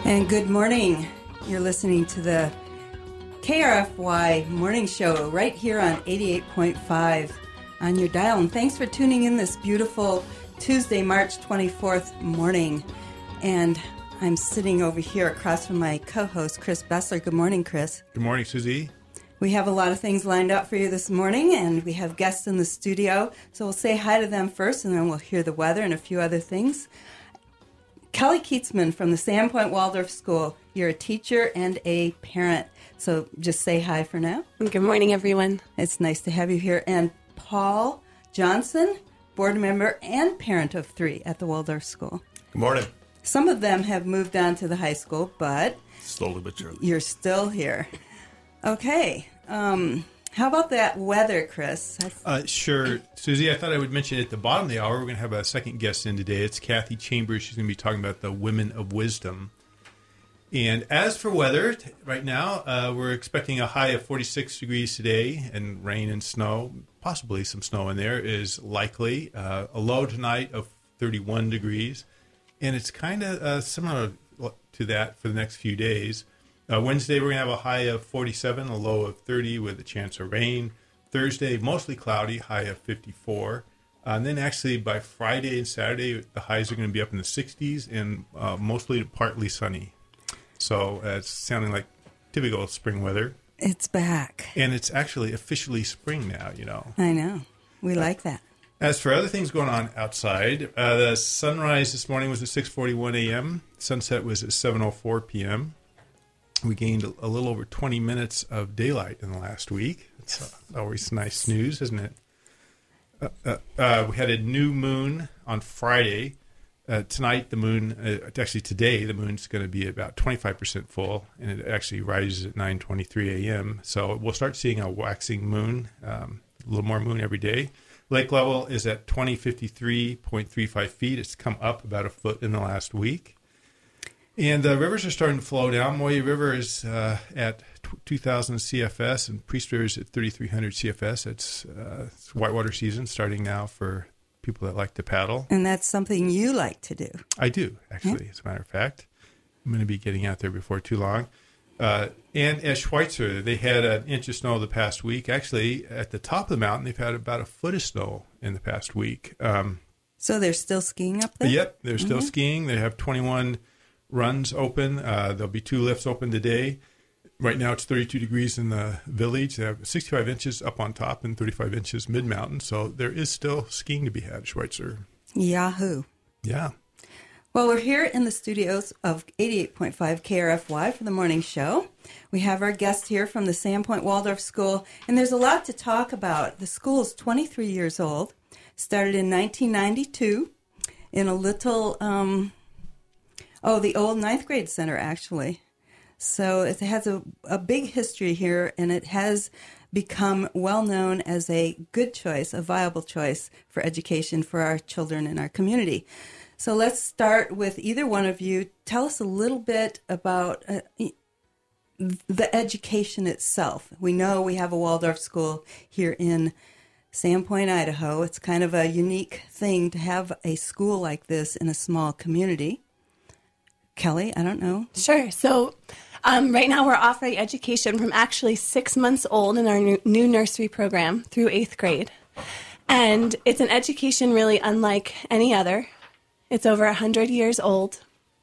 And good morning. You're listening to the KRFY Morning Show right here on 88.5 on your dial. And thanks for tuning in this beautiful Tuesday, March 24th morning. And I'm sitting over here across from my co-host, Chris Bessler. Good morning, Chris. Good morning, Susie. We have a lot of things lined up for you this morning, and we have guests in the studio. So we'll say hi to them first, and then we'll hear the weather and a few other things. Kelly Keatsman from the Sandpoint Waldorf School. You're a teacher and a parent. So just say hi for now. Good morning, everyone. It's nice to have you here. And Paul Johnson, board member and parent of 3 at the Waldorf School. Good morning. Some of them have moved on to the high school, but slowly but surely. You're still here. Okay. How about that weather, Chris? Sure. Susie, I thought I would mention at the bottom of the hour, we're going to have a second guest in today. It's Kathy Chambers. She's going to be talking about the Women of Wisdom. And as for weather, right now, we're expecting a high of 46 degrees today, and rain and snow, possibly some snow in there, is likely. A low tonight of 31 degrees. And it's kind of similar to that for the next few days. Wednesday, we're going to have a high of 47, a low of 30 with a chance of rain. Thursday, mostly cloudy, high of 54. And then actually by Friday and Saturday, the highs are going to be up in the 60s and mostly partly sunny. So it's sounding like typical spring weather. It's back. And it's actually officially spring now, you know. I know. We like that. As for other things going on outside, the sunrise this morning was at 6:41 a.m. Sunset was at 7:04 p.m. We gained a little over 20 minutes of daylight in the last week. It's always nice news, isn't it? We had a new moon on Friday. Tonight, the moon, actually today, the moon's going to be about 25% full, and it actually rises at 9:23 a.m. So we'll start seeing a waxing moon, a little more moon every day. Lake level is at 2053.35 feet. It's come up about a foot in the last week. And rivers are starting to flow down. Moya River is at 2,000 CFS, and Priest River is at 3,300 CFS. It's whitewater season starting now for people that like to paddle. And that's something you like to do. I do, actually, as a matter of fact. I'm going to be getting out there before too long. And at Schweitzer, they had an inch of snow the past week. Actually, at the top of the mountain, they've had about a foot of snow in the past week. So they're still skiing up there? Yep, they're still skiing. They have 21 runs open. There'll be 2 lifts open today. Right now it's 32 degrees in the village. They have 65 inches up on top and 35 inches mid-mountain. So there is still skiing to be had at Schweitzer. Yahoo. Yeah. Well, we're here in the studios of 88.5 KRFY for the morning show. We have our guest here from the Sandpoint Waldorf School, and there's a lot to talk about. The school is 23 years old, started in 1992 in a little... the old 9th grade center, actually. So it has a big history here, and it has become well known as a good choice, a viable choice for education for our children in our community. So let's start with either one of you. Tell us a little bit about the education itself. We know we have a Waldorf school here in Sandpoint, Idaho. It's kind of a unique thing to have a school like this in a small community. Kelly, I don't know. Sure. So right now we're offering education from actually 6 months old in our new nursery program through 8th grade. And it's an education really unlike any other. It's over 100 years old.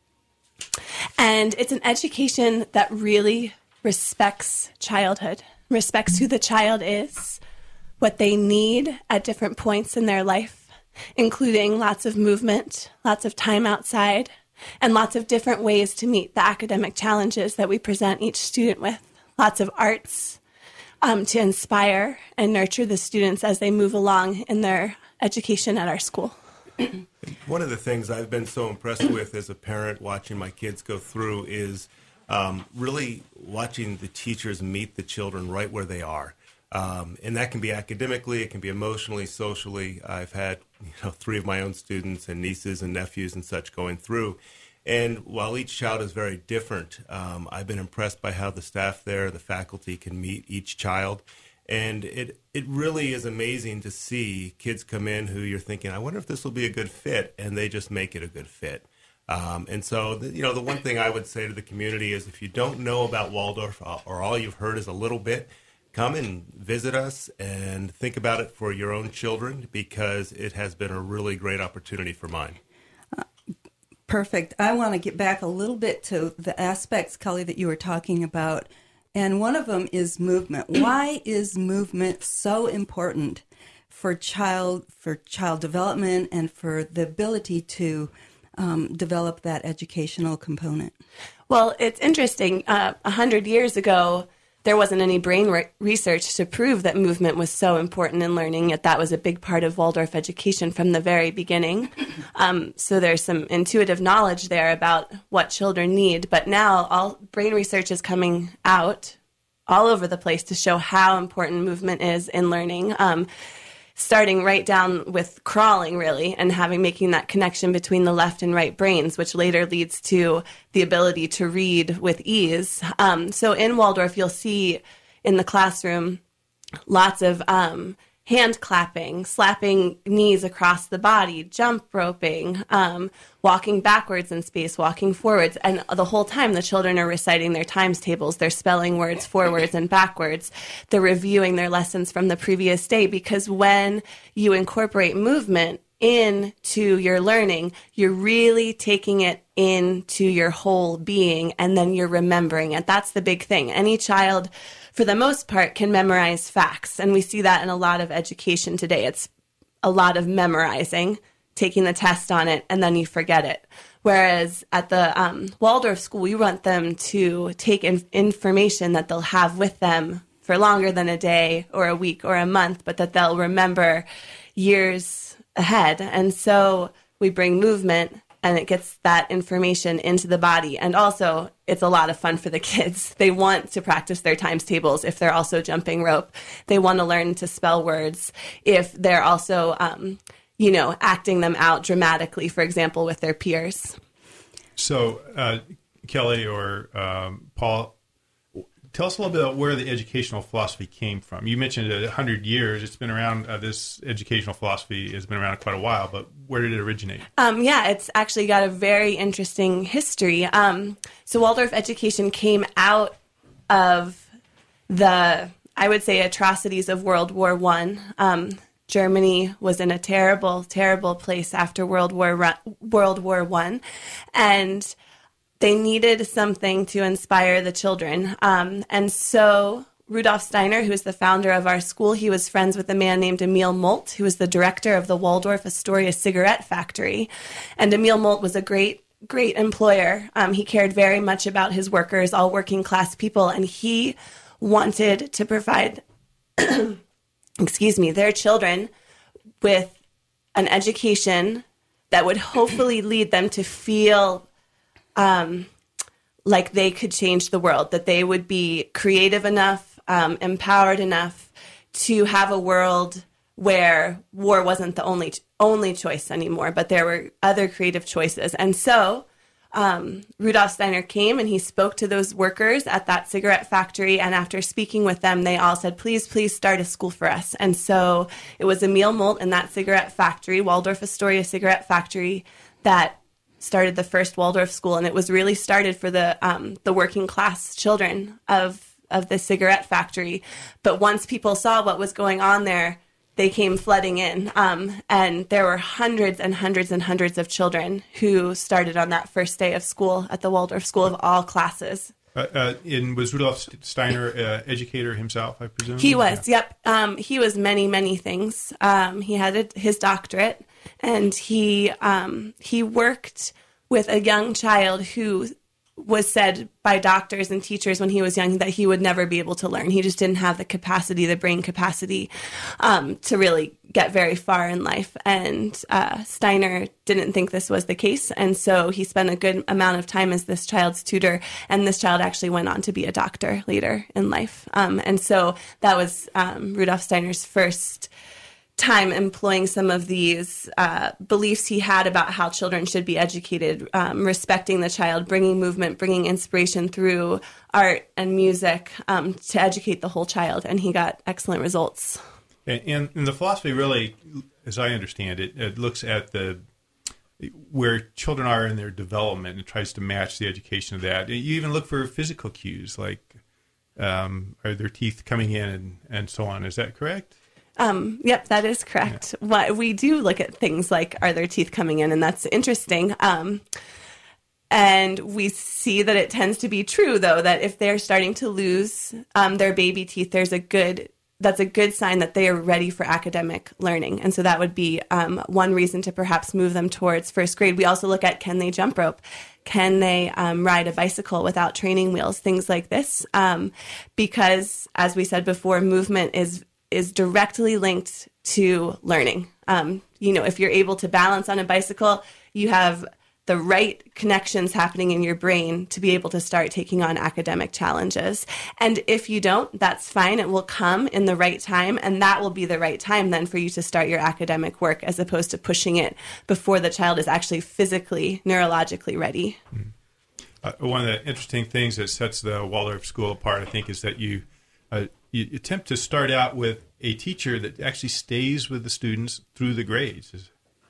And it's an education that really respects childhood, respects who the child is, what they need at different points in their life, including lots of movement, lots of time outside, and lots of different ways to meet the academic challenges that we present each student with. Lots of arts to inspire and nurture the students as they move along in their education at our school. One of the things I've been so impressed with as a parent watching my kids go through is really watching the teachers meet the children right where they are. And that can be academically, it can be emotionally, socially. I've had 3 of my own students and nieces and nephews and such going through. And while each child is very different, I've been impressed by how the staff there, the faculty can meet each child. And it really is amazing to see kids come in who you're thinking, I wonder if this will be a good fit, and they just make it a good fit. And so, the one thing I would say to the community is if you don't know about Waldorf or all you've heard is a little bit, come and visit us and think about it for your own children, because it has been a really great opportunity for mine. Perfect. I want to get back a little bit to the aspects, Kelly, that you were talking about. And one of them is movement. Why is movement so important for child development and for the ability to develop that educational component? Well, it's interesting. 100 years ago, there wasn't any brain research to prove that movement was so important in learning, yet that was a big part of Waldorf education from the very beginning. So there's some intuitive knowledge there about what children need. But now all brain research is coming out all over the place to show how important movement is in learning. Starting right down with crawling, really, and making that connection between the left and right brains, which later leads to the ability to read with ease. So in Waldorf, you'll see in the classroom lots of hand clapping, slapping knees across the body, jump roping, walking backwards in space, walking forwards. And the whole time, the children are reciting their times tables. They're spelling words forwards and backwards. They're reviewing their lessons from the previous day, because when you incorporate movement into your learning, you're really taking it into your whole being, and then you're remembering it. That's the big thing. Any child, for the most part, can memorize facts, and we see that in a lot of education today. It's a lot of memorizing, taking the test on it, and then you forget it. Whereas at the Waldorf school, we want them to take information that they'll have with them for longer than a day or a week or a month, but that they'll remember years ahead. And so we bring movement, and it gets that information into the body. And also, it's a lot of fun for the kids. They want to practice their times tables if they're also jumping rope. They want to learn to spell words if they're also, acting them out dramatically, for example, with their peers. So, Kelly or Paul, tell us a little bit about where the educational philosophy came from. You mentioned 100 years. It's been around, this educational philosophy has been around quite a while, but where did it originate? It's actually got a very interesting history. So Waldorf education came out of the, I would say, atrocities of World War I. Germany was in a terrible, terrible place after World War I, and they needed something to inspire the children. And so Rudolf Steiner, who is the founder of our school, he was friends with a man named Emil Molt, who was the director of the Waldorf Astoria cigarette factory. And Emil Molt was a great employer. He cared very much about his workers, all working class people, and he wanted to provide their children with an education that would hopefully lead them to feel like they could change the world, that they would be creative enough, empowered enough to have a world where war wasn't the only choice anymore, but there were other creative choices. And so Rudolf Steiner came and he spoke to those workers at that cigarette factory. And after speaking with them, they all said, please start a school for us. And so it was Emil Molt in that cigarette factory, Waldorf Astoria cigarette factory, that started the first Waldorf school. And it was really started for the working class children of the cigarette factory. But once people saw what was going on there, they came flooding in, and there were hundreds and hundreds and hundreds of children who started on that first day of school at the Waldorf School of all classes. And was Rudolf Steiner educator himself, I presume? He was, yep. He was many, many things. He had his doctorate, and he worked with a young child who was said by doctors and teachers when he was young that he would never be able to learn. He just didn't have the capacity, the brain capacity, to really get very far in life. And Steiner didn't think this was the case. And so he spent a good amount of time as this child's tutor. And this child actually went on to be a doctor later in life. And so that was Rudolf Steiner's first time employing some of these beliefs he had about how children should be educated, respecting the child, bringing movement, bringing inspiration through art and music to educate the whole child. And he got excellent results. And the philosophy really, as I understand it, it looks at where children are in their development and tries to match the education of that. You even look for physical cues like are their teeth coming in and so on. Is that correct? Yep, that is correct. Yeah. What we do look at things like, are their teeth coming in? And that's interesting. And we see that it tends to be true, though, that if they're starting to lose their baby teeth, that's a good sign that they are ready for academic learning. And so that would be one reason to perhaps move them towards first grade. We also look at, can they jump rope? Can they ride a bicycle without training wheels? Things like this. Because, as we said before, movement is directly linked to learning. If you're able to balance on a bicycle, you have the right connections happening in your brain to be able to start taking on academic challenges. And if you don't, that's fine. It will come in the right time, and that will be the right time then for you to start your academic work, as opposed to pushing it before the child is actually physically, neurologically ready. One of the interesting things that sets the Waldorf School apart, I think, is that you attempt to start out with a teacher that actually stays with the students through the grades.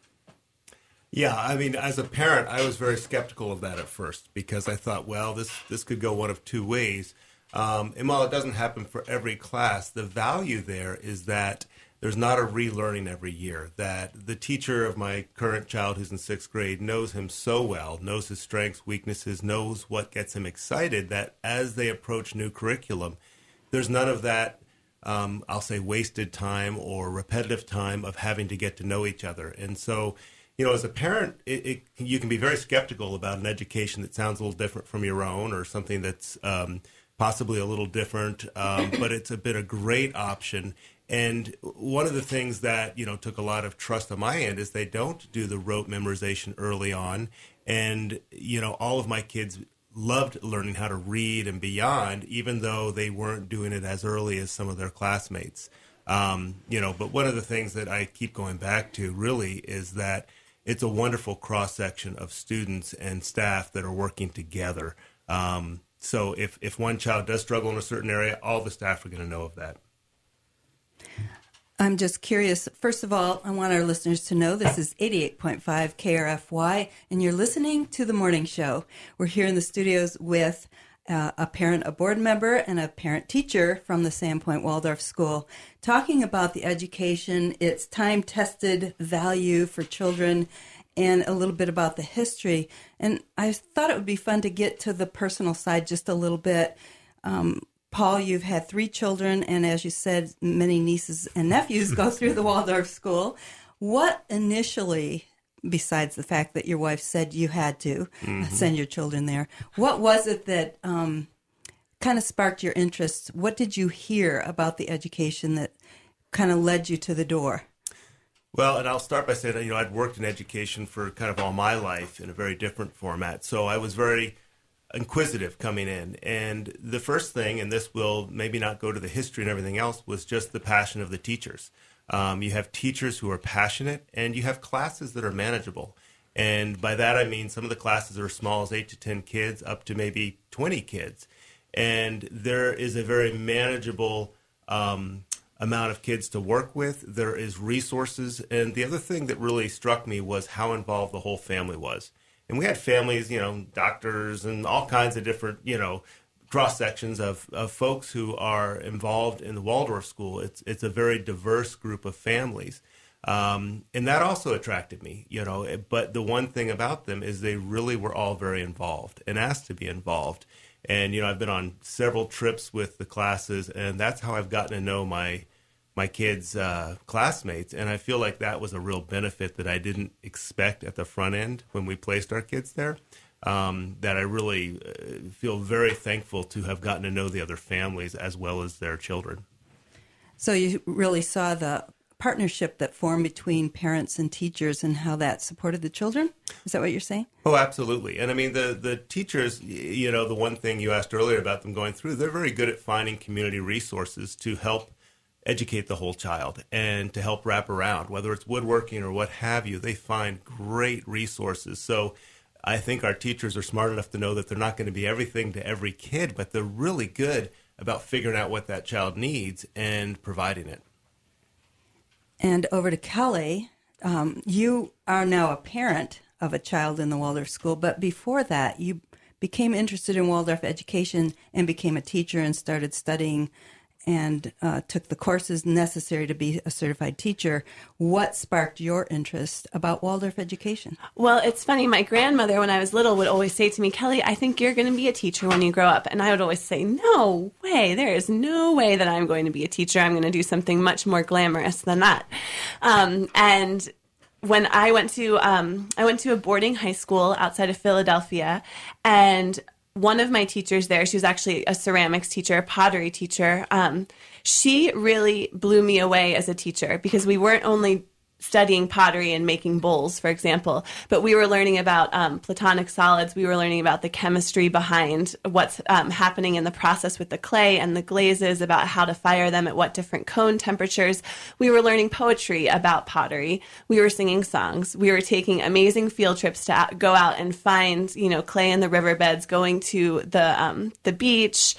Yeah, I mean, as a parent, I was very skeptical of that at first, because I thought, well, this could go one of two ways. And while it doesn't happen for every class, the value there is that there's not a relearning every year, that the teacher of my current child who's in 6th grade knows him so well, knows his strengths, weaknesses, knows what gets him excited, that as they approach new curriculum, there's none of that, I'll say, wasted time or repetitive time of having to get to know each other. And so, as a parent, you can be very skeptical about an education that sounds a little different from your own, or something that's possibly a little different, but it's been a great option. And one of the things that, took a lot of trust on my end is they don't do the rote memorization early on. And, all of my kids loved learning how to read and beyond, even though they weren't doing it as early as some of their classmates. But one of the things that I keep going back to really is that it's a wonderful cross-section of students and staff that are working together. So if one child does struggle in a certain area, all the staff are going to know of that. I'm just curious. First of all, I want our listeners to know this is 88.5 KRFY, and you're listening to The Morning Show. We're here in the studios with a parent, a board member, and a parent teacher from the Sandpoint Waldorf School, talking about the education, its time-tested value for children, and a little bit about the history. And I thought it would be fun to get to the personal side just a little bit. Paul, you've had 3 children, and as you said, many nieces and nephews go through the Waldorf School. What initially, besides the fact that your wife said you had to send your children there, what was it that kind of sparked your interest? What did you hear about the education that kind of led you to the door? Well, and I'll start by saying, I'd worked in education for kind of all my life in a very different format. So I was very inquisitive coming in. And the first thing, and this will maybe not go to the history and everything else, was just the passion of the teachers. You have teachers who are passionate, and you have classes that are manageable. And by that I mean some of the classes are as small as 8 to 10 kids up to maybe 20 kids. And there is a very manageable amount of kids to work with. There is resources. And the other thing that really struck me was how involved the whole family was. And we had families, doctors and all kinds of different, cross sections of folks who are involved in the Waldorf School. It's a very diverse group of families. And that also attracted me, but the one thing about them is they really were all very involved and asked to be involved. And, I've been on several trips with the classes, and that's how I've gotten to know my kids' classmates. And I feel like that was a real benefit that I didn't expect at the front end when we placed our kids there. That I really feel very thankful to have gotten to know the other families as well as their children. So you really saw the partnership that formed between parents and teachers and how that supported the children? Is that what you're saying? Oh, absolutely. And I mean, the teachers, the one thing you asked earlier about them going through, they're very good at finding community resources to help educate the whole child and to help wrap around, whether it's woodworking or what have you. They find great resources. So I think our teachers are smart enough to know that they're not going to be everything to every kid, but they're really good about figuring out what that child needs and providing it. And over to Kelly, you are now a parent of a child in the Waldorf school. But before that, you became interested in Waldorf education and became a teacher and started studying and took the courses necessary to be a certified teacher. What sparked your interest about Waldorf education? Well, it's funny. My grandmother, when I was little, would always say to me, Kelly, I think you're going to be a teacher when you grow up. And I would always say, no way. There is no way that I'm going to be a teacher. I'm going to do something much more glamorous than that. And when I went to a boarding high school outside of Philadelphia, and one of my teachers there, she was actually a ceramics teacher, a pottery teacher. She really blew me away as a teacher because we weren't only studying pottery and making bowls, for example, but we were learning about platonic solids. We were learning about the chemistry behind what's happening in the process with the clay and the glazes, about how to fire them at what different cone temperatures. We were learning poetry about pottery. We were singing songs. We were taking amazing field trips to go out and find, clay in the riverbeds, going to the beach,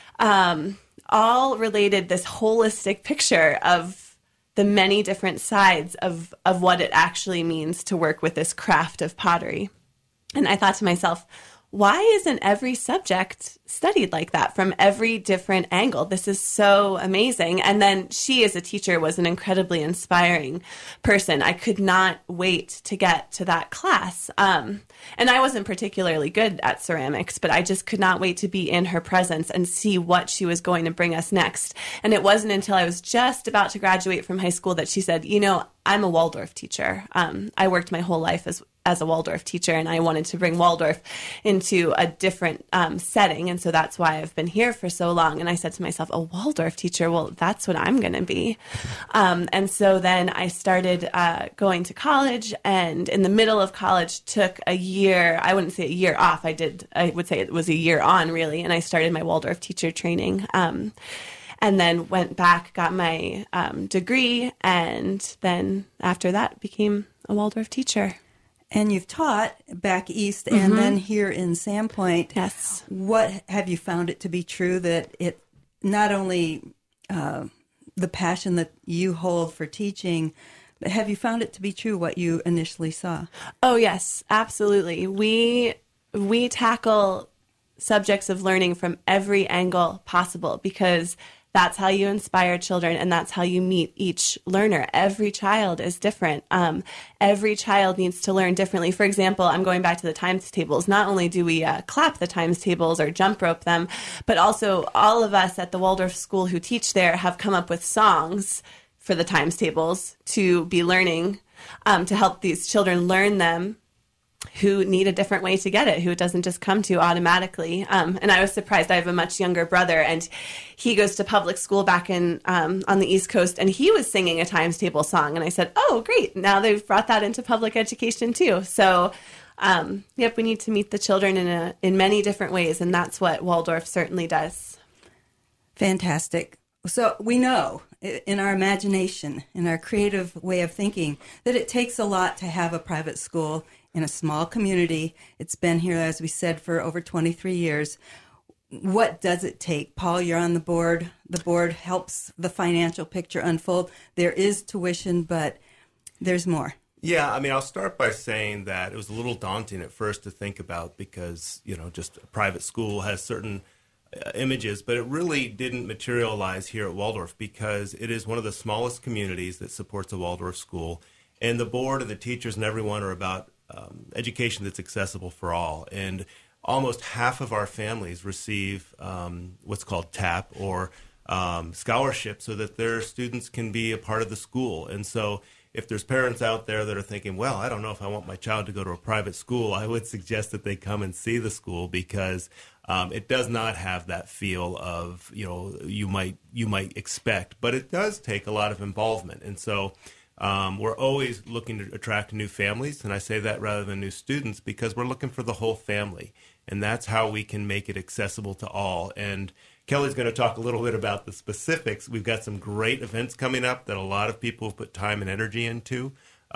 all related this holistic picture of the many different sides of what it actually means to work with this craft of pottery. And I thought to myself, why isn't every subject studied like that from every different angle? This is so amazing. And then she, as a teacher, was an incredibly inspiring person. I could not wait to get to that class. And I wasn't particularly good at ceramics, but I just could not wait to be in her presence and see what she was going to bring us next. And it wasn't until I was just about to graduate from high school that she said, I'm a Waldorf teacher. I worked my whole life as a Waldorf teacher, and I wanted to bring Waldorf into a different setting. And so that's why I've been here for so long. And I said to myself, a Waldorf teacher, well, that's what I'm going to be. And so then I started going to college, and in the middle of college took a year. I wouldn't say a year off. I would say it was a year on, really. And I started my Waldorf teacher training. And then went back, got my degree, and then after that became a Waldorf teacher. And you've taught back east and then here in Sandpoint. Yes. What have you found it to be true that it not only the passion that you hold for teaching, but have you found it to be true what you initially saw? Oh, yes, absolutely. We tackle subjects of learning from every angle possible because that's how you inspire children, and that's how you meet each learner. Every child is different. Every child needs to learn differently. For example, I'm going back to the times tables. Not only do we clap the times tables or jump rope them, but also all of us at the Waldorf School who teach there have come up with songs for the times tables to be learning, to help these children learn them, who need a different way to get it, who it doesn't just come to automatically. And I was surprised. I have a much younger brother, and he goes to public school back in on the East Coast, and he was singing a times table song. And I said, oh, great. Now they've brought that into public education, too. So, we need to meet the children in many different ways, and that's what Waldorf certainly does. Fantastic. So we know in our imagination, in our creative way of thinking, that it takes a lot to have a private school in a small community. It's been here, as we said, for over 23 years. What does it take? Paul, you're on the board. The board helps the financial picture unfold. There is tuition, but there's more. Yeah, I'll start by saying that it was a little daunting at first to think about because, just a private school has certain images, but it really didn't materialize here at Waldorf because it is one of the smallest communities that supports a Waldorf school. And the board and the teachers and everyone are about education that's accessible for all. And almost half of our families receive what's called TAP or scholarship so that their students can be a part of the school. And so if there's parents out there that are thinking, well, I don't know if I want my child to go to a private school, I would suggest that they come and see the school because it does not have that feel of, you might expect. But it does take a lot of involvement. And so we're always looking to attract new families, and I say that rather than new students because we're looking for the whole family, and that's how we can make it accessible to all. And Kelly's going to talk a little bit about the specifics. We've got some great events coming up that a lot of people have put time and energy into.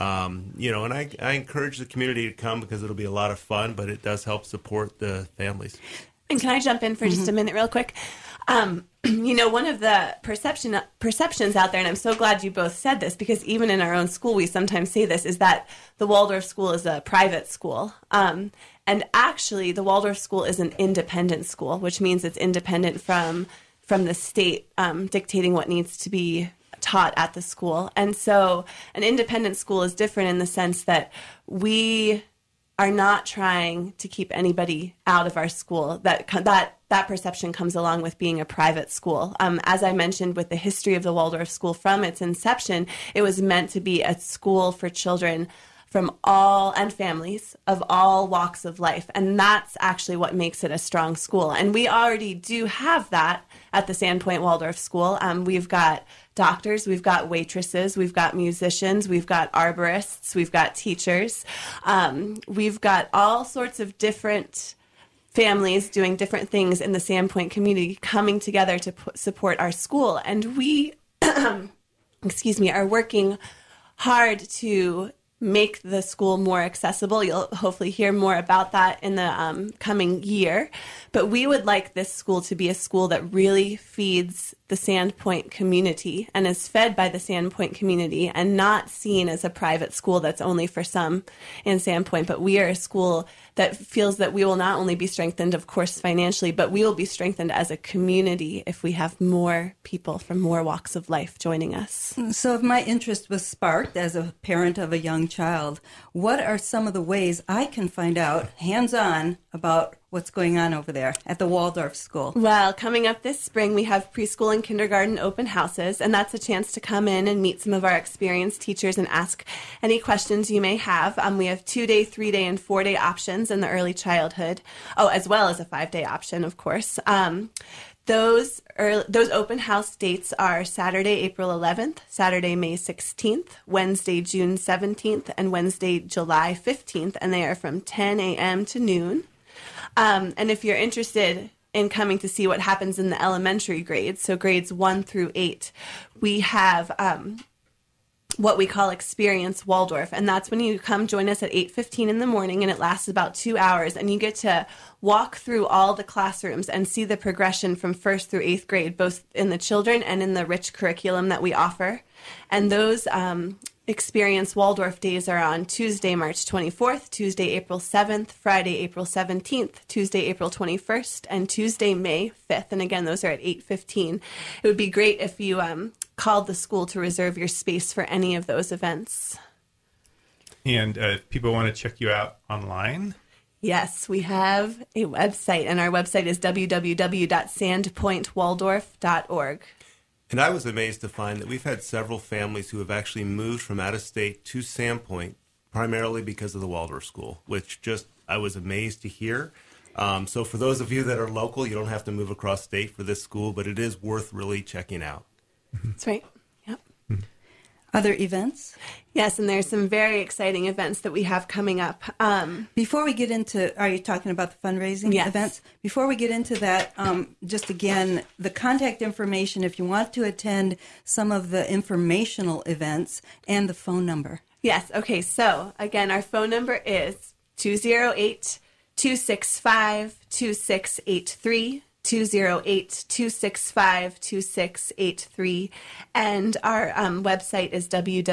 And I encourage the community to come because it'll be a lot of fun, but it does help support the families. And can I jump in for just a minute real quick? one of the perceptions out there, and I'm so glad you both said this, because even in our own school, we sometimes say this, is that the Waldorf school is a private school. And actually, the Waldorf school is an independent school, which means it's independent from the state dictating what needs to be taught at the school. And so an independent school is different in the sense that we are not trying to keep anybody out of our school. That perception comes along with being a private school. As I mentioned, with the history of the Waldorf school from its inception, it was meant to be a school for children from all and families of all walks of life. And that's actually what makes it a strong school. And we already do have that at the Sandpoint Waldorf School. We've got doctors, we've got waitresses, we've got musicians, we've got arborists, we've got teachers. We've got all sorts of different families doing different things in the Sandpoint community coming together to support our school. And we, are working hard to make the school more accessible. You'll hopefully hear more about that in the coming year. But we would like this school to be a school that really feeds the Sandpoint community and is fed by the Sandpoint community and not seen as a private school that's only for some in Sandpoint. But we are a school that feels that we will not only be strengthened, of course, financially, but we will be strengthened as a community if we have more people from more walks of life joining us. So if my interest was sparked as a parent of a young child, what are some of the ways I can find out hands-on about what's going on over there at the Waldorf School? Well, coming up this spring, we have preschool and kindergarten open houses, and that's a chance to come in and meet some of our experienced teachers and ask any questions you may have. We have 2-day, 3-day, and 4-day options in the early childhood, as well as a 5-day option, of course. Those open house dates are Saturday, April 11th, Saturday, May 16th, Wednesday, June 17th, and Wednesday, July 15th, and they are from 10 a.m. to noon. And if you're interested in coming to see what happens in the elementary grades, so grades 1 through 8, we have what we call Experience Waldorf, and that's when you come join us at 8:15 in the morning, and it lasts about 2 hours, and you get to walk through all the classrooms and see the progression from 1st through 8th grade, both in the children and in the rich curriculum that we offer. And those Experience Waldorf days are on Tuesday, March 24th, Tuesday, April 7th, Friday, April 17th, Tuesday, April 21st, and Tuesday, May 5th. And again, those are at 8:15. It would be great if you called the school to reserve your space for any of those events. And if people want to check you out online? Yes, we have a website, and our website is www.sandpointwaldorf.org. And I was amazed to find that we've had several families who have actually moved from out of state to Sandpoint primarily because of the Waldorf School, which I was amazed to hear. So for those of you that are local, you don't have to move across state for this school, but it is worth really checking out. That's right. Yep. Other events? Yes, and there's some very exciting events that we have coming up. Before we get into, are you talking about the fundraising events? Before we get into that, just again, the contact information if you want to attend some of the informational events and the phone number. Yes, okay, so again, our phone number is 208-265-2683. 208-265-2683, and our website is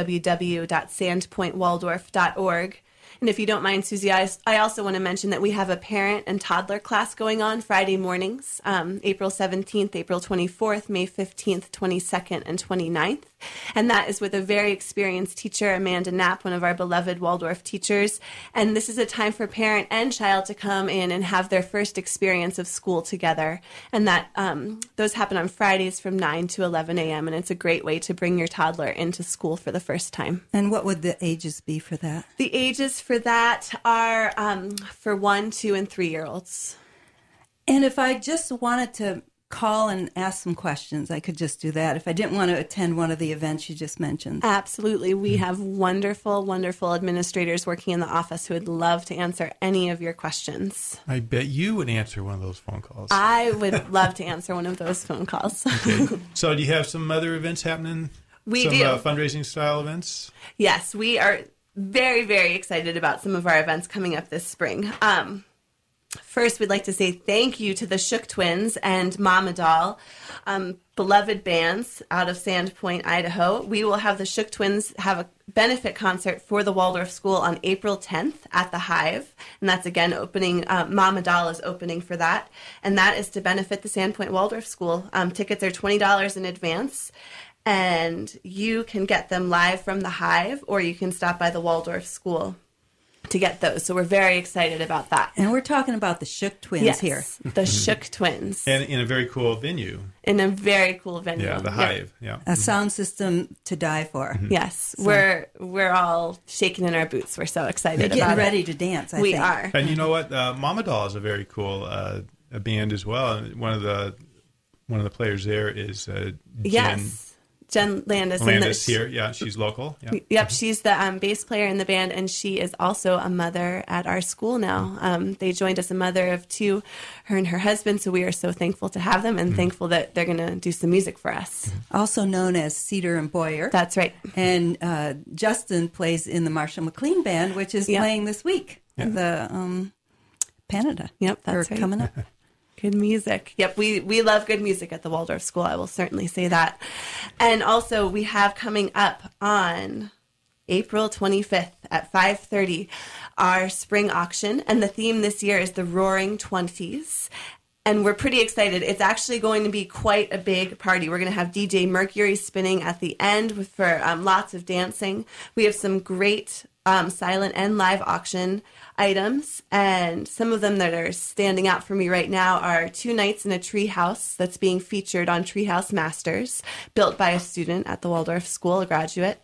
www.sandpointwaldorf.org. And if you don't mind, Susie, I also want to mention that we have a parent and toddler class going on Friday mornings, April 17th, April 24th, May 15th, 22nd, and 29th. And that is with a very experienced teacher, Amanda Knapp, one of our beloved Waldorf teachers. And this is a time for parent and child to come in and have their first experience of school together. And that those happen on Fridays from 9 to 11 a.m. And it's a great way to bring your toddler into school for the first time. And what would the ages be for that? The ages for that are for 1, 2, and 3-year-olds. And if I just wanted to call and ask some questions, I could just do that if I didn't want to attend one of the events you just mentioned. Absolutely. We have wonderful, wonderful administrators working in the office who would love to answer any of your questions. I bet you would answer one of those phone calls. I would love to answer one of those phone calls. Okay. So do you have some other events happening? We do. Fundraising style events? Yes, we are very, very excited about some of our events coming up this spring. First, we'd like to say thank you to the Shook Twins and Mama Doll, beloved bands out of Sandpoint, Idaho. We will have the Shook Twins have a benefit concert for the Waldorf School on April 10th at the Hive. And that's, again, opening. Mama Doll is opening for that. And that is to benefit the Sandpoint Waldorf School. Tickets are $20 in advance. And you can get them live from the Hive, or you can stop by the Waldorf School to get those. So we're very excited about that. And we're talking about the Shook Twins here. The Shook Twins. And in a very cool venue. In a very cool venue. Yeah, the Hive. Yeah. A sound system to die for. Yes. So. We're all shaking in our boots. We're so excited about it. We're getting ready to dance, I think. We are. And you know what? Mama Doll is a very cool a band as well. And one of the players there is Jen Landis. Landis here. Yeah, she's local. Yeah. Yep, she's the bass player in the band, and she is also a mother at our school now. They joined us, a mother of two, her and her husband, so we are so thankful to have them and thankful that they're going to do some music for us. Also known as Cedar and Boyer. That's right. And Justin plays in the Marshall McLean Band, which is playing this week. The Canada. Yep, that's right. Coming up. Good music. Yep, we love good music at the Waldorf School. I will certainly say that. And also, we have coming up on April 25th at 5:30 our spring auction. And the theme this year is the Roaring Twenties. And we're pretty excited. It's actually going to be quite a big party. We're going to have DJ Mercury spinning at the end for lots of dancing. We have some great silent and live auction items, and some of them that are standing out for me right now are 2 nights in a tree house that's being featured on Treehouse Masters, built by a student at the Waldorf School, a graduate.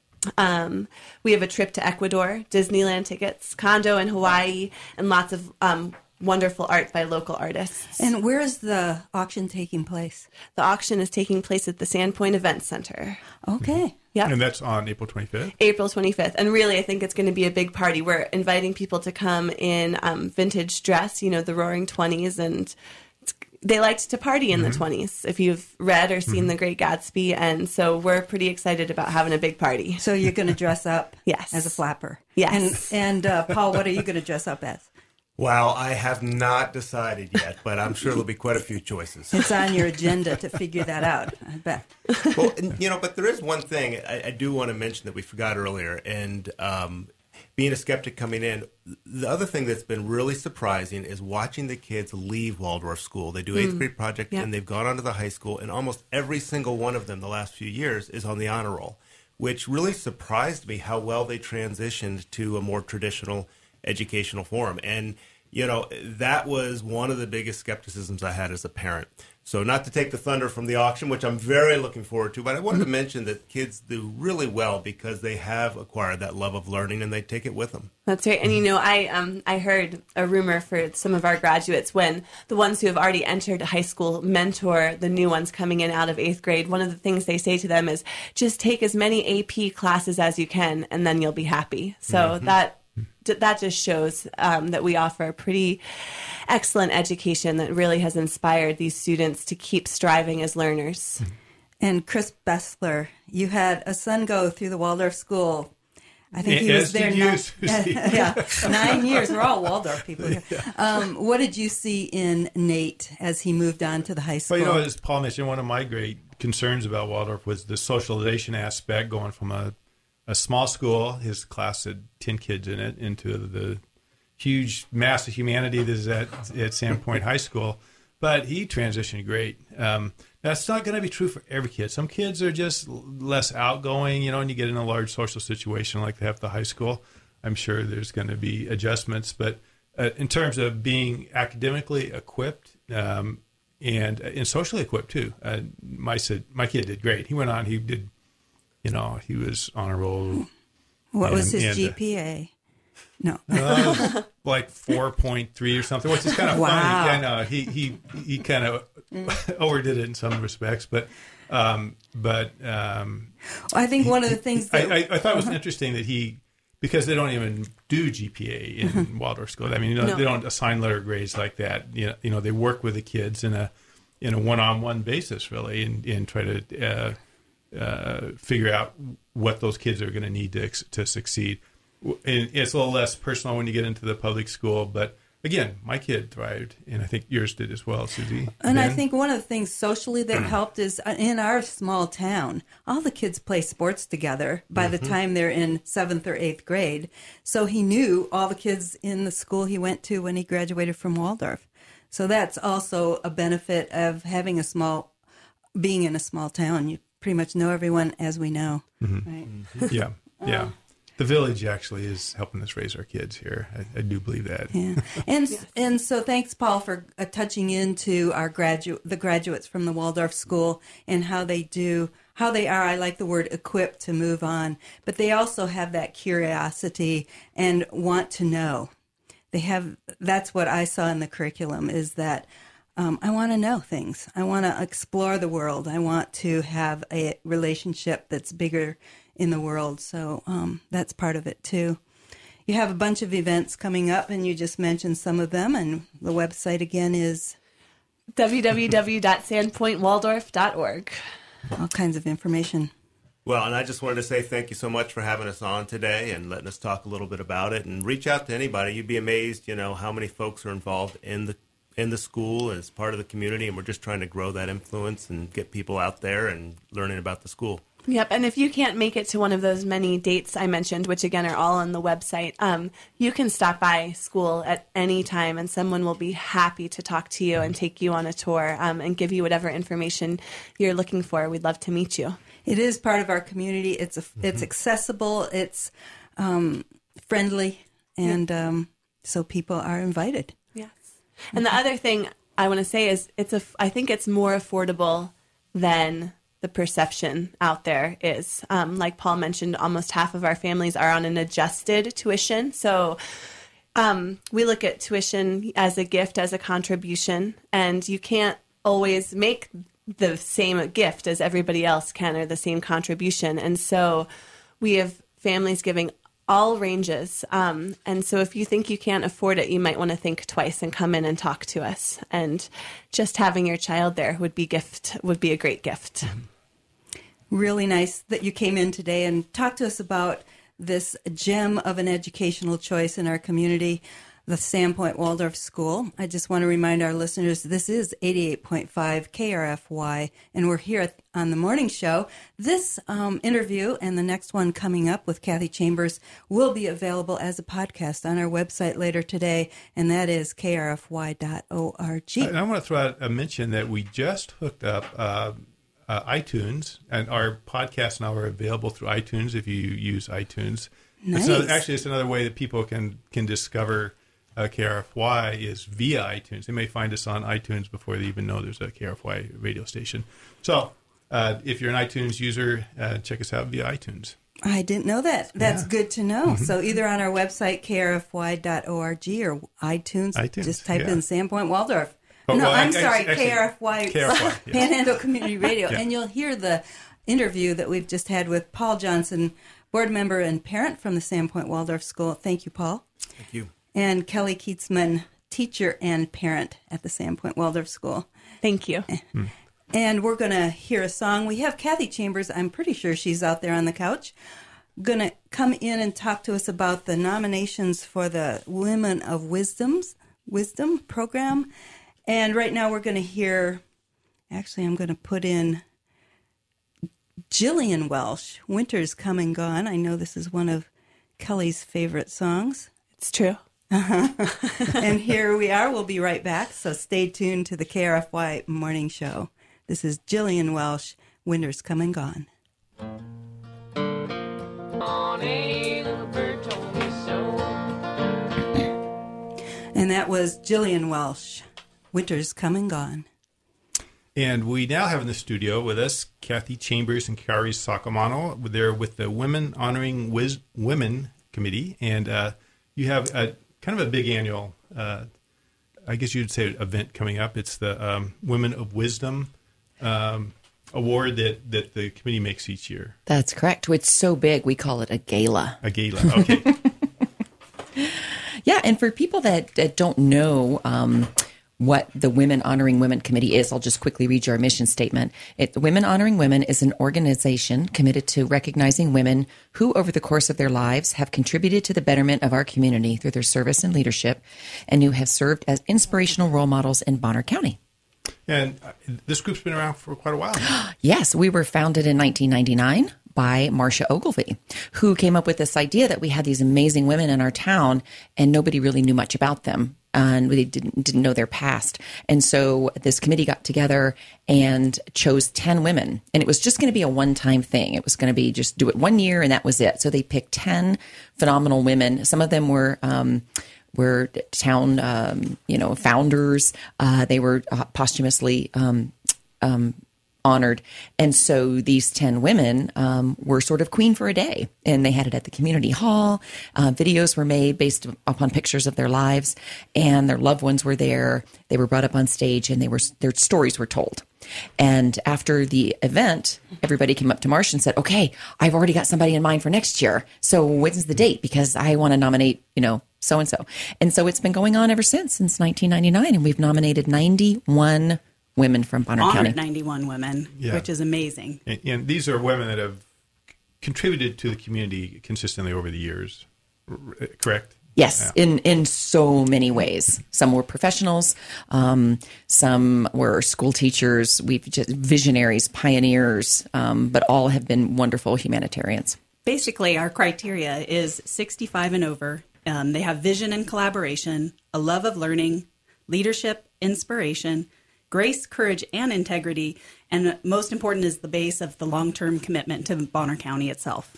We have a trip to Ecuador, Disneyland tickets, condo in Hawaii, and lots of wonderful art by local artists. And where is the auction taking place? The auction is taking place at the Sandpoint Event Center. Okay. Yep. And that's on April 25th? April 25th. And really, I think it's going to be a big party. We're inviting people to come in vintage dress, the Roaring 20s, and they liked to party in the 20s, if you've read or seen The Great Gatsby. And so we're pretty excited about having a big party. So you're going to dress up Yes. as a flapper. Yes. And Paul, what are you going to dress up as? Well, I have not decided yet, but I'm sure there'll be quite a few choices. It's on your agenda to figure that out, I bet. Well, but there is one thing I do want to mention that we forgot earlier, and being a skeptic coming in, the other thing that's been really surprising is watching the kids leave Waldorf School. They do 8th grade project, and they've gone on to the high school, and almost every single one of them the last few years is on the honor roll, which really surprised me how well they transitioned to a more traditional educational forum. And, that was one of the biggest skepticisms I had as a parent. So not to take the thunder from the auction, which I'm very looking forward to, but I wanted to mention that kids do really well because they have acquired that love of learning and they take it with them. That's right. And, I heard a rumor for some of our graduates when the ones who have already entered high school mentor the new ones coming in out of 8th grade. One of the things they say to them is just take as many AP classes as you can and then you'll be happy. So that just shows that we offer a pretty excellent education that really has inspired these students to keep striving as learners. And Chris Bessler, you had a son go through the Waldorf School. I think he was there 9 years. We're all Waldorf people here. What did you see in Nate as he moved on to the high school? Well, as Paul mentioned, one of my great concerns about Waldorf was the socialization aspect, going from a small school, his class had 10 kids in it, into the huge mass of humanity that is at Sandpoint High School. But he transitioned great. That's not going to be true for every kid. Some kids are just less outgoing, and you get in a large social situation like they have at the high school. I'm sure there's going to be adjustments. But in terms of being academically equipped and socially equipped, too, my kid did great. He went on, he did... he was on a roll. What was his GPA? No. Like 4.3 or something, which is kind of funny. Yeah, no, he kind of overdid it in some respects, but I think one of the things that I thought was interesting that because they don't even do GPA in Waldorf School. I mean, they don't assign letter grades like that. They work with the kids in a one-on-one basis, really, and try to figure out what those kids are going to need to succeed. And it's a little less personal when you get into the public school, but again, my kid thrived, and I think yours did as well, Susie. And I Ben? think one of the things socially that helped is in our small town, all the kids play sports together by the time they're in 7th or 8th grade. So he knew all the kids in the school he went to when he graduated from Waldorf. So that's also a benefit of having being in a small town. You pretty much know everyone as we know. Right? Yeah, yeah. The village actually is helping us raise our kids here. I do believe that. Yeah, and so thanks, Paul, for touching into our the graduates from the Waldorf School and how they are. I like the word equipped to move on, but they also have that curiosity and want to know. That's what I saw in the curriculum is that I want to know things. I want to explore the world. I want to have a relationship that's bigger in the world. So that's part of it too. You have a bunch of events coming up, and you just mentioned some of them. And the website again is www.sandpointwaldorf.org. All kinds of information. Well, and I just wanted to say thank you so much for having us on today and letting us talk a little bit about it. And reach out to anybody. You'd be amazed, how many folks are involved in the school as part of the community. And we're just trying to grow that influence and get people out there and learning about the school. Yep, and if you can't make it to one of those many dates I mentioned, which again are all on the website, you can stop by school at any time and someone will be happy to talk to you and take you on a tour and give you whatever information you're looking for. We'd love to meet you. It is part of our community. It's accessible, it's friendly, and so people are invited. Yes. And the other thing I want to say is I think it's more affordable than the perception out there is. Like Paul mentioned, almost half of our families are on an adjusted tuition. So we look at tuition as a gift, as a contribution, and you can't always make the same gift as everybody else can or the same contribution. And so we have families giving all ranges. And so if you think you can't afford it, you might want to think twice and come in and talk to us. And just having your child there would be a great gift. Really nice that you came in today and talked to us about this gem of an educational choice in our community, the Sandpoint Waldorf School. I just want to remind our listeners, this is 88.5 KRFY, and we're here on the morning show. This interview and the next one coming up with Kathy Chambers will be available as a podcast on our website later today, and that is krfy.org. And I want to throw out a mention that we just hooked up iTunes, and our podcasts now are available through iTunes if you use iTunes. Nice. It's another way that people can discover KRFY is via iTunes. They may find us on iTunes before they even know there's a KRFY radio station. So if you're an iTunes user, check us out via iTunes. I didn't know that. That's good to know. So either on our website, krfy.org, or iTunes. Just type in Sandpoint Waldorf. KRFY, yes. Panhandle Community Radio. Yeah. And you'll hear the interview that we've just had with Paul Johnson, board member and parent from the Sandpoint Waldorf School. Thank you, Paul. Thank you. And Kelly Keatsman, teacher and parent at the Sandpoint Waldorf School. Thank you. And we're going to hear a song. We have Kathy Chambers. I'm pretty sure she's out there on the couch. Going to come in and talk to us about the nominations for the Women of Wisdom program. And right now we're going to hear, actually I'm going to put in Jillian Welsh, Winter's Come and Gone. I know this is one of Kelly's favorite songs. It's true. And here we are. We'll be right back. So stay tuned to the KRFY Morning Show. This is Jillian Welsh, Winter's Come and Gone. And that was Jillian Welsh, Winter's Come and Gone. And we now have in the studio with us Kathy Chambers and Kari Sakamano. They're with the Women Honoring Women Committee. And you have kind of a big annual, I guess you'd say, event coming up. It's the Women of Wisdom award that the committee makes each year. That's correct. It's so big, we call it a gala. A gala, okay. Yeah, and for people that don't know, what the Women Honoring Women Committee is. I'll just quickly read you our mission statement. Women Honoring Women is an organization committed to recognizing women who, over the course of their lives, have contributed to the betterment of our community through their service and leadership, and who have served as inspirational role models in Bonner County. And this group's been around for quite a while now. Yes, we were founded in 1999 by Marcia Ogilvie, who came up with this idea that we had these amazing women in our town and nobody really knew much about them. And we didn't know their past. And so this committee got together and chose 10 women. And it was just going to be a one-time thing. It was going to be just do it 1 year and that was it. So they picked 10 phenomenal women. Some of them were town, founders. They were posthumously honored. And so these 10 women were sort of queen for a day, and they had it at the community hall. Videos were made based upon pictures of their lives, and their loved ones were there. They were brought up on stage, and their stories were told. And after the event, everybody came up to Marcia and said, okay, I've already got somebody in mind for next year. So when's the date? Because I want to nominate, so-and-so. And so it's been going on ever since 1999, and we've nominated 91 women from Bonner County. 91 women, which is amazing. And these are women that have contributed to the community consistently over the years, correct? Yes, yeah. in so many ways. Some were professionals, some were school teachers, visionaries, pioneers, but all have been wonderful humanitarians. Basically, our criteria is 65 and over. They have vision and collaboration, a love of learning, leadership, inspiration, grace, courage, and integrity, and most important is the base of the long-term commitment to Bonner County itself.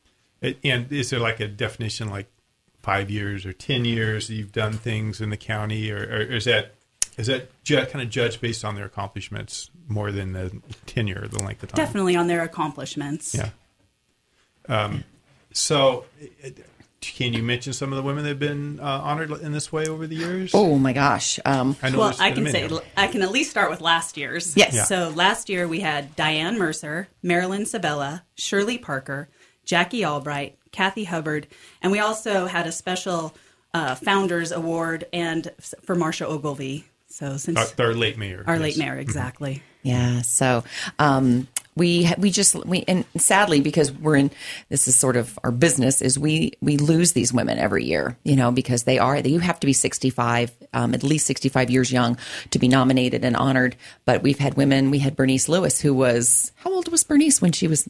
And is there like a definition, like 5 years or 10 years you've done things in the county, or is that kind of judged based on their accomplishments more than the tenure or the length of time? Definitely on their accomplishments. Yeah. So can you mention some of the women that have been honored in this way over the years? Oh my gosh! I can at least start with last year's. Yes. Yeah. So last year we had Diane Mercer, Marilyn Sabella, Shirley Parker, Jackie Albright, Kathy Hubbard, and we also had a special Founders Award and for Marcia Ogilvie. So since our late mayor, late mayor, exactly. Yeah. So. We and sadly, because this is sort of our business, is we lose these women every year, because you have to be 65, at least 65 years young to be nominated and honored. But we've had women. We had Bernice Lewis, how old was Bernice when she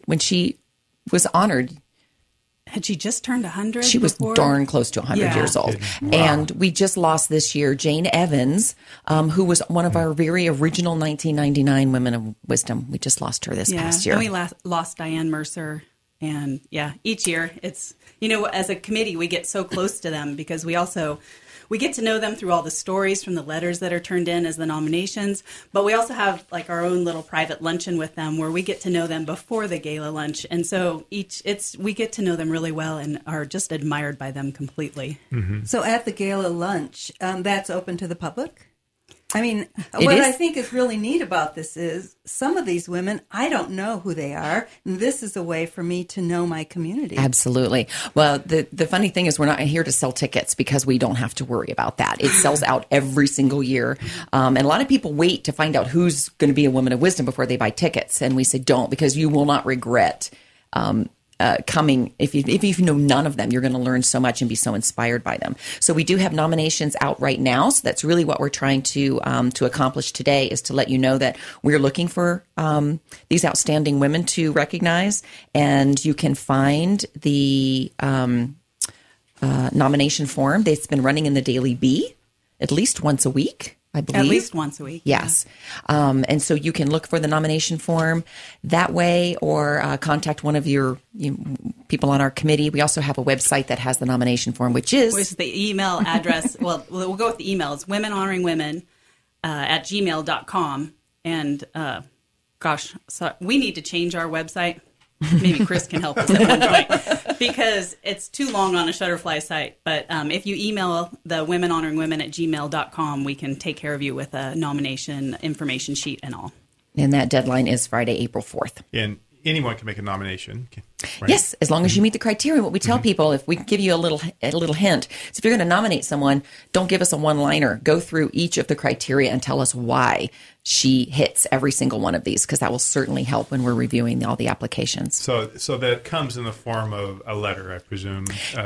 was honored? Had she just turned 100? She was darn close to 100 years old. Wow. And we just lost this year Jane Evans, who was one of our very original 1999 Women of Wisdom. We just lost her this past year. And we lost Diane Mercer. And each year it's, as a committee, we get so close to them because we get to know them through all the stories from the letters that are turned in as the nominations. But we also have like our own little private luncheon with them where we get to know them before the gala lunch. And so we get to know them really well and are just admired by them completely. Mm-hmm. So at the gala lunch, that's open to the public? I mean, I think is really neat about this is some of these women, I don't know who they are. And this is a way for me to know my community. Absolutely. Well, the funny thing is we're not here to sell tickets because we don't have to worry about that. It sells out every single year. And a lot of people wait to find out who's going to be a Woman of Wisdom before they buy tickets. And we say, don't, because you will not regret coming. If you know none of them, you're going to learn so much and be so inspired by them. So we do have nominations out right now. So that's really what we're trying to accomplish today, is to let you know that we're looking for these outstanding women to recognize. And you can find the nomination form. It's been running in the Daily Bee at least once a week, I believe. At least once a week. Yes. And so you can look for the nomination form that way, or contact one of your people on our committee. We also have a website that has the nomination form, which is the email address. Well, we'll go with the email. It's womenhonoringwomen at gmail.com. And so we need to change our website. Maybe Chris can help us at one point because it's too long on a Shutterfly site. But if you email the womenhonoringwomen at gmail.com, we can take care of you with a nomination information sheet and all. And that deadline is Friday, April 4th. And anyone can make a nomination. Right? Yes, as long as you meet the criteria. What we tell people, if we can give you a little hint, so if you're going to nominate someone, don't give us a one-liner. Go through each of the criteria and tell us why she hits every single one of these, because that will certainly help when we're reviewing all the applications. So that comes in the form of a letter, I presume.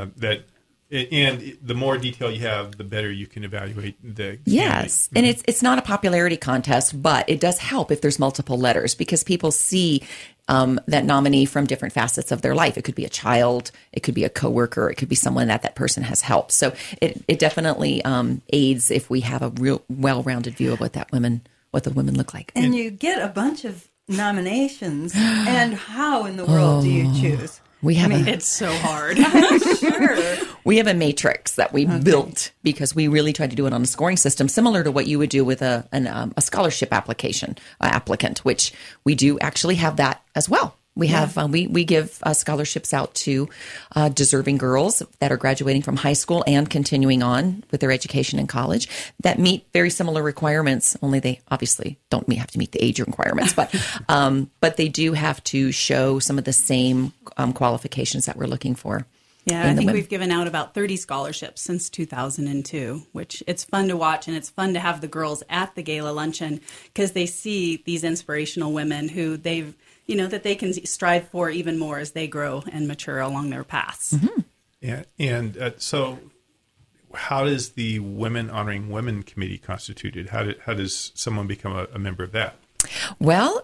And the more detail you have, the better you can evaluate the Yes, and it's not a popularity contest, but it does help if there's multiple letters, because people see that nominee from different facets of their life. It could be a child, it could be a coworker, it could be someone that person has helped. So it definitely aids if we have a real well-rounded view of what the women look like. And you get a bunch of nominations, and how in the world do you choose? It's so hard. Sure. We have a matrix that we built because we really tried to do it on a scoring system, similar to what you would do with a scholarship applicant, which we do actually have that as well. We have we give scholarships out to deserving girls that are graduating from high school and continuing on with their education in college that meet very similar requirements. Only they obviously don't have to meet the age requirements, but they do have to show some of the same qualifications that we're looking for. Yeah, I think we've given out about 30 scholarships since 2002, which it's fun to watch, and it's fun to have the girls at the gala luncheon because they see these inspirational women who they've that they can strive for even more as they grow and mature along their paths. Mm-hmm. Yeah, and so how does the Women Honoring Women Committee constituted? How does someone become a member of that? Well,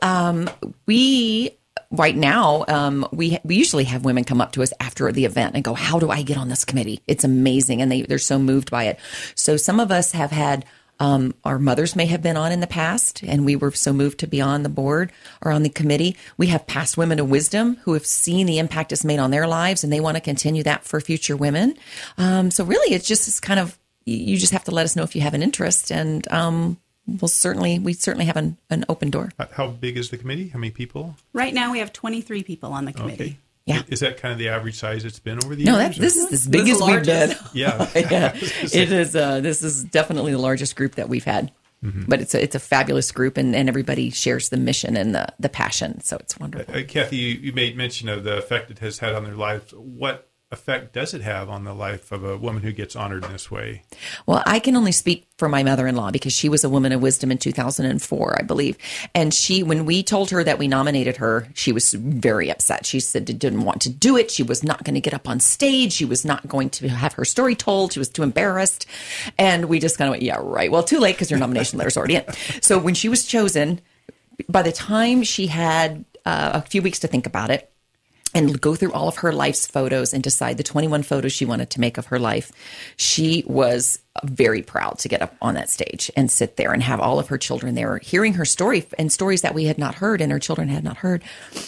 we right now we usually have women come up to us after the event and go, "How do I get on this committee?" It's amazing, and they're so moved by it. So some of us have had. Our mothers may have been on in the past, and we were so moved to be on the board or on the committee. We have past women of wisdom who have seen the impact it's made on their lives, and they want to continue that for future women. So really, it's kind of, you just have to let us know if you have an interest, and we certainly have an open door. How big is the committee? How many people? Right now, we have 23 people on the committee. Okay. Yeah. Is that kind of the average size it's been over the No, years? this is as big as we've been. Yeah. Yeah. It is. This is definitely the largest group that we've had. Mm-hmm. But it's a fabulous group, and everybody shares the mission and the passion. So it's wonderful. Kathy, you made mention of the effect it has had on their lives. What effect does it have on the life of a woman who gets honored in this way? Well, I can only speak for my mother-in-law because she was a woman of wisdom in 2004, I believe. And when we told her that we nominated her, she was very upset. She said she didn't want to do it. She was not going to get up on stage. She was not going to have her story told. She was too embarrassed. And we just kind of went, yeah, right. Well, too late because your nomination letter's already in. So when she was chosen, by the time she had a few weeks to think about it, and go through all of her life's photos and decide the 21 photos she wanted to make of her life, she was very proud to get up on that stage and sit there and have all of her children there hearing her story and stories that we had not heard and her children had not heard.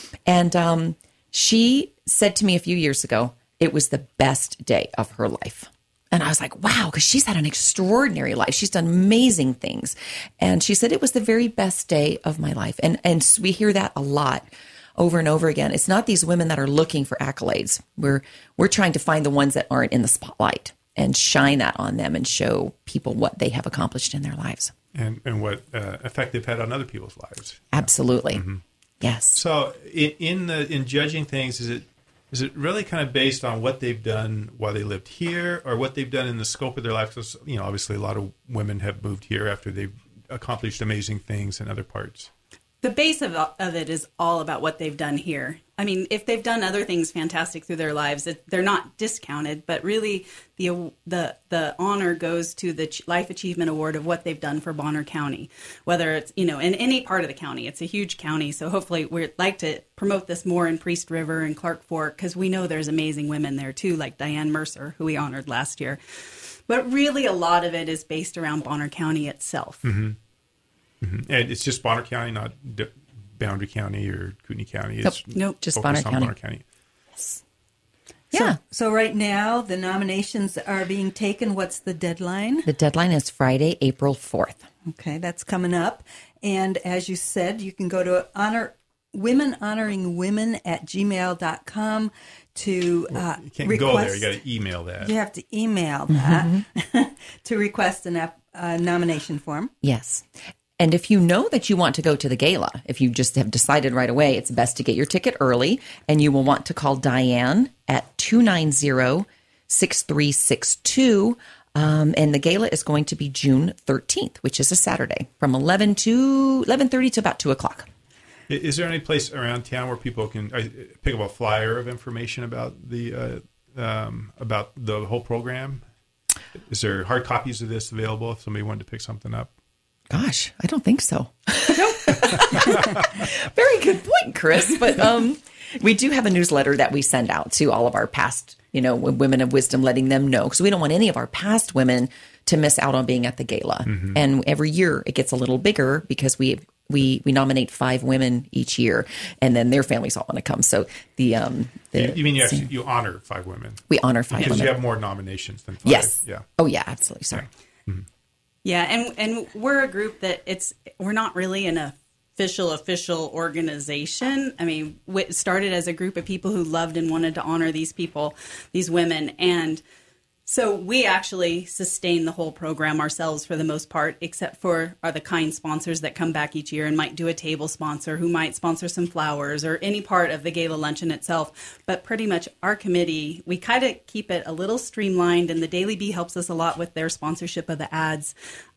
And she said to me a few years ago, it was the best day of her life. And I was like, wow, because she's had an extraordinary life. She's done amazing things. And she said, it was the very best day of my life. And we hear that a lot. Over and over again. It's not these women that are looking for accolades. We're trying to find the ones that aren't in the spotlight and shine that on them and show people what they have accomplished in their lives. And what effect they've had on other people's lives. Absolutely. Mm-hmm. Yes. So in judging things, is it really kind of based on what they've done while they lived here or what they've done in the scope of their life? Because, obviously a lot of women have moved here after they've accomplished amazing things in other parts. The base of it is all about what they've done here. I mean, if they've done other things fantastic through their lives, they're not discounted, but really the honor goes to the Life Achievement Award of what they've done for Bonner County, whether it's, in any part of the county. It's a huge county, so hopefully we'd like to promote this more in Priest River and Clark Fork because we know there's amazing women there too, like Diane Mercer, who we honored last year. But really a lot of it is based around Bonner County itself. Mm-hmm. Mm-hmm. And it's just Bonner County, not Boundary County or Kootenai County. It's nope, just Bonner County. Yeah. So right now, the nominations are being taken. What's the deadline? The deadline is Friday, April 4th. Okay, that's coming up. And as you said, you can go to womenhonoringwomen@gmail.com to you can't request. Go there. You got to email that. You have to email that to request a nomination form. Yes. And if you know that you want to go to the gala, if you just have decided right away, it's best to get your ticket early, and you will want to call Diane at 290-6362. And the gala is going to be June 13th, which is a Saturday, from 11:30 to about 2 o'clock. Is there any place around town where people can pick up a flyer of information about the whole program? Is there hard copies of this available if somebody wanted to pick something up? Gosh, I don't think so. Very good point, Chris. But we do have a newsletter that we send out to all of our past, women of wisdom, letting them know, because we don't want any of our past women to miss out on being at the gala. Mm-hmm. And every year it gets a little bigger because we nominate 5 women each year, and then their families all want to come. So you mean you honor 5 women? We honor 5 women. Because you have more nominations than 5. Yes. Yeah. Oh yeah, absolutely. Sorry. Mm-hmm. Yeah, and we're a group that we're not really an official organization. I mean, it started as a group of people who loved and wanted to honor these people, these women, and so we actually sustain the whole program ourselves for the most part, except for the kind sponsors that come back each year and might do a table sponsor, who might sponsor some flowers or any part of the gala luncheon itself. But pretty much our committee, we kind of keep it a little streamlined, and the Daily Bee helps us a lot with their sponsorship of the ads.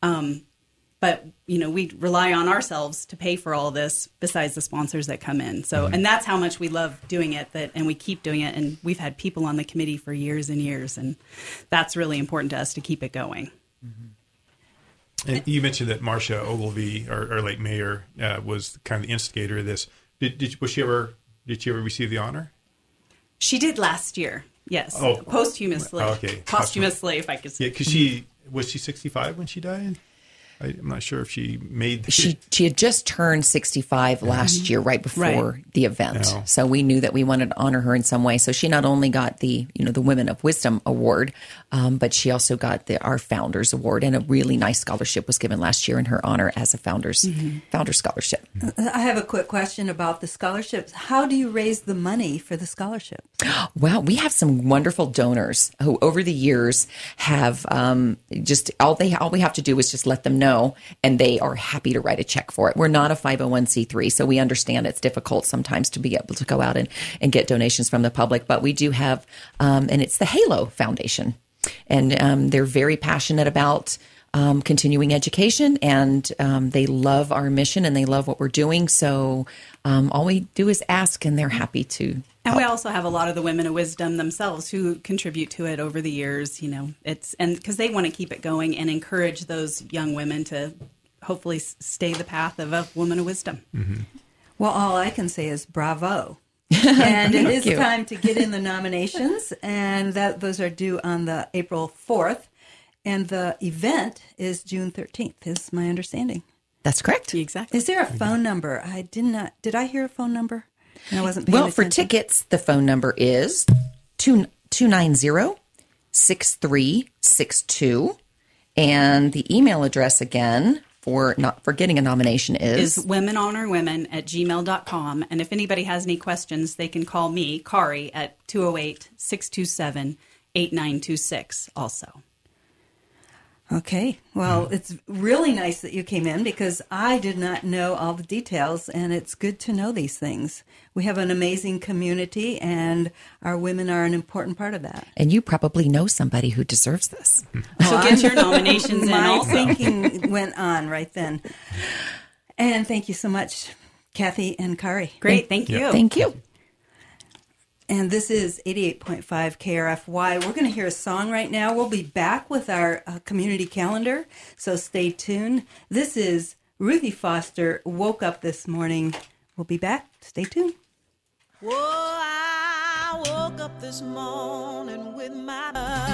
But, we rely on ourselves to pay for all this besides the sponsors that come in. So, and that's how much we love doing it, and we keep doing it. And we've had people on the committee for years and years. And that's really important to us to keep it going. Mm-hmm. And you mentioned that Marcia Ogilvie, our late mayor, was kind of the instigator of this. Did she ever receive the honor? She did last year. Yes. Oh, posthumously. Okay. Posthumously, if I could say. Yeah, because was she 65 when she died? I'm not sure if she made... She had just turned 65 last year, right before the event. No. So we knew that we wanted to honor her in some way. So she not only got the Women of Wisdom Award, but she also got our Founders Award, and a really nice scholarship was given last year in her honor as a Founders Scholarship. I have a quick question about the scholarships. How do you raise the money for the scholarship? Well, we have some wonderful donors who over the years have just all we have to do is just let them know, and they are happy to write a check for it. We're not a 501c3, so we understand it's difficult sometimes to be able to go out and get donations from the public, but we do have, and it's the Halo Foundation, and they're very passionate about continuing education, and they love our mission and they love what we're doing. So all we do is ask, and they're happy to. And we also have a lot of the Women of Wisdom themselves who contribute to it over the years, and because they want to keep it going and encourage those young women to hopefully stay the path of a woman of wisdom. Mm-hmm. Well, all I can say is bravo. And it is time to get in the nominations, and those are due on the April 4th, and the event is June 13th, is my understanding. That's correct. Exactly. Is there a phone number? Did I hear a phone number? And I wasn't paying for attention. tickets, the phone number is 290-6362. And the email address again for getting a nomination is womenhonorwomen@gmail.com. And if anybody has any questions, they can call me, Kari, at 208-627-8926 also. Okay. Well, it's really nice that you came in because I did not know all the details, and it's good to know these things. We have an amazing community, and our women are an important part of that. And you probably know somebody who deserves this. So get your nominations in My also. thinking went on right then. And thank you so much, Kathy and Kari. Great. Thank you. Thank you. And this is 88.5 KRFY. We're going to hear a song right now. We'll be back with our community calendar, so stay tuned. This is Ruthie Foster, Woke Up This Morning. We'll be back. Stay tuned. Whoa, I woke up this morning with my...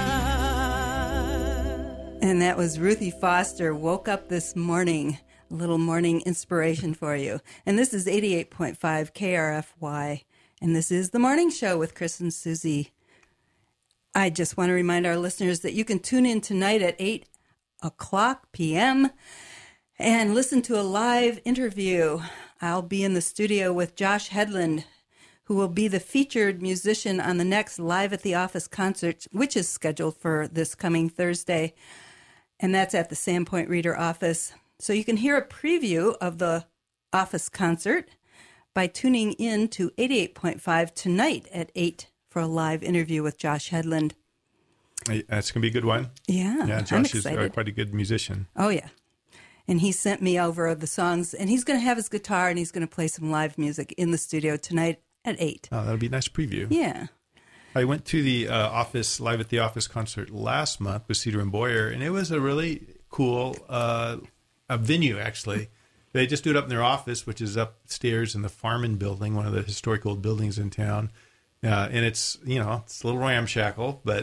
And that was Ruthie Foster, Woke Up This Morning. A little morning inspiration for you. And this is 88.5 KRFY. And this is The Morning Show with Chris and Susie. I just want to remind our listeners that you can tune in tonight at 8 o'clock p.m. and listen to a live interview. I'll be in the studio with Josh Headland, who will be the featured musician on the next Live at the Office concert, which is scheduled for this coming Thursday. And that's at the Sandpoint Reader office. So you can hear a preview of the Office concert by tuning in to 88.5 tonight at 8 for a live interview with Josh Hedlund. That's going to be a good one. Yeah, Yeah, I'm Josh is excited. quite a good musician. Oh, yeah. And he sent me over the songs, and he's going to have his guitar, and he's going to play some live music in the studio tonight at 8. Oh, that'll be a nice preview. Yeah. I went to the Live at the Office concert last month with Cedar and Boyer, and it was a really cool a venue, actually. They just do it up in their office, which is upstairs in the Farman Building, one of the historic old buildings in town. And it's, it's a little ramshackle, but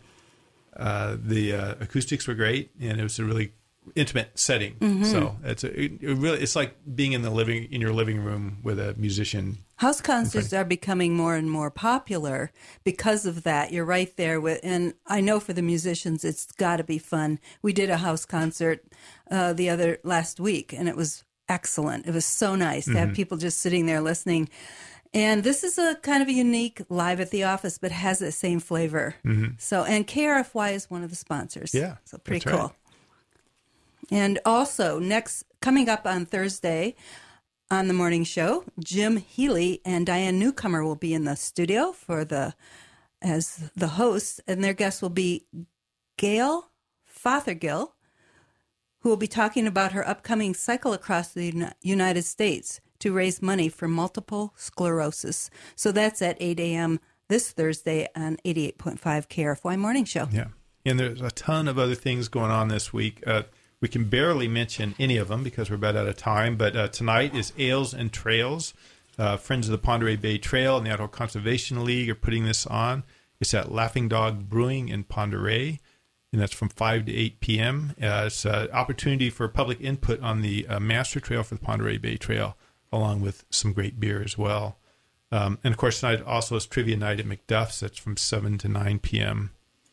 the acoustics were great, and it was a really intimate setting. Mm-hmm. So it's like being in your living room with a musician. House concerts are becoming more and more popular because of that. You're right there and I know for the musicians, it's got to be fun. We did a house concert last week, and it was excellent. It was so nice to have people just sitting there listening. And this is a kind of a unique Live at the Office, but has that same flavor. Mm-hmm. So, and KRFY is one of the sponsors. Yeah, so pretty that's cool. Right. And also coming up on Thursday on the morning show, Jim Healy and Diane Newcomer will be in the studio as the hosts, and their guests will be Gail Fothergill, who will be talking about her upcoming cycle across the United States to raise money for multiple sclerosis. So that's at 8 a.m. this Thursday on 88.5 KRFY Morning Show. Yeah, and there's a ton of other things going on this week. We can barely mention any of them because we're about out of time, but tonight is Ales and Trails. Friends of the Pend Oreille Bay Trail and the Outdoor Conservation League are putting this on. It's at Laughing Dog Brewing in Pend Oreille, and that's from 5 to 8 p.m. It's an opportunity for public input on the master trail for the Pend Oreille Bay Trail, along with some great beer as well. And, of course, tonight also is Trivia Night at McDuff's. That's from 7 to 9 p.m.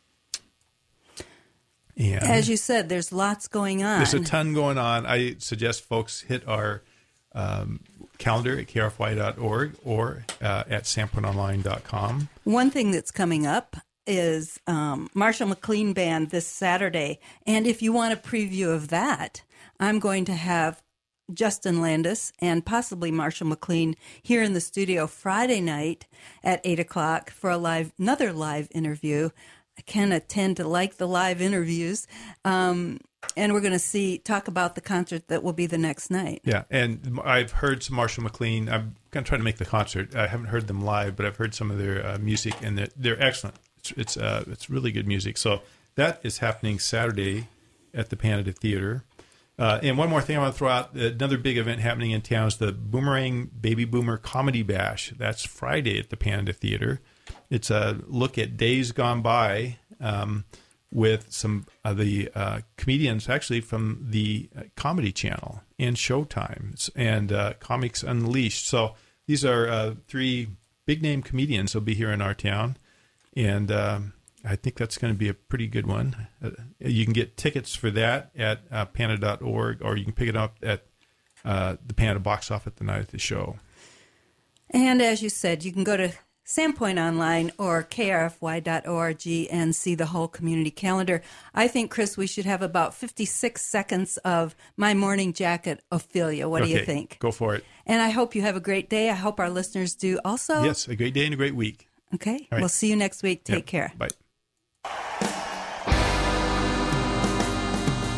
And as you said, there's lots going on. There's a ton going on. I suggest folks hit our calendar at krfy.org or at sampointonline.com. One thing that's coming up is Marshall McLean Band this Saturday. And if you want a preview of that, I'm going to have Justin Landis and possibly Marshall McLean here in the studio Friday night at 8 o'clock for another live interview. I kind of tend to like the live interviews. And we're going to talk about the concert that will be the next night. Yeah, and I've heard some Marshall McLean. I'm going to try to make the concert. I haven't heard them live, but I've heard some of their music, and they're excellent. It's really good music. So that is happening Saturday at the Canada Theater. And one more thing I want to throw out, another big event happening in town is the Boomerang Baby Boomer Comedy Bash. That's Friday at the Canada Theater. It's a look at days gone by with some of the comedians actually from the Comedy Channel and Showtime and Comics Unleashed. So these are 3 big-name comedians who'll be here in our town. And I think that's going to be a pretty good one. You can get tickets for that at panda.org, or you can pick it up at the Panda box office the night of the show. And as you said, you can go to Sandpoint Online or krfy.org and see the whole community calendar. I think, Chris, we should have about 56 seconds of My Morning Jacket, Ophelia. What do you think? Go for it. And I hope you have a great day. I hope our listeners do also. Yes, a great day and a great week. Okay. Right. We'll see you next week. Take care. Bye.